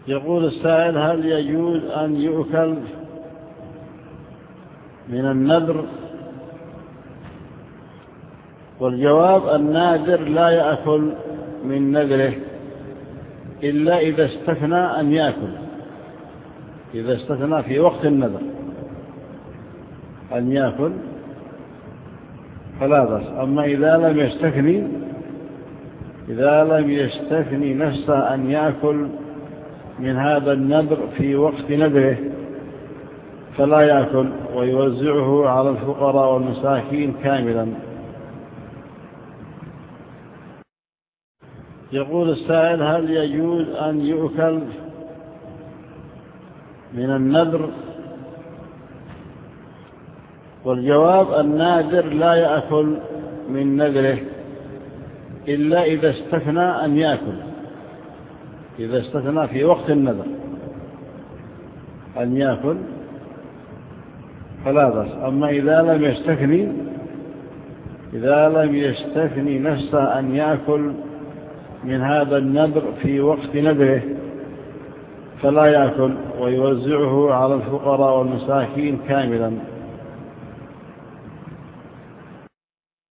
يقول السائل: هل يجوز أن يؤكل من النذر؟ والجواب: الناذر لا يأكل من نذره إلا إذا استثنى أن يأكل، إذا استثنى في وقت النذر أن يأكل فلا بأس. أما إذا لم يستثني نفسه أن يأكل من هذا النذر في وقت نذره فلا يأكل، ويوزعه على الفقراء والمساكين كاملا. يقول السائل: هل يجوز أن يؤكل من النذر؟ والجواب: الناذر لا يأكل من نذره إلا إذا استثنى أن يأكل، إذا استثنى في وقت النذر أن يأكل فلا بأس. أما إذا لم يستثني نفسه أن يأكل من هذا النذر في وقت نذره فلا يأكل، ويوزعه على الفقراء والمساكين كاملا.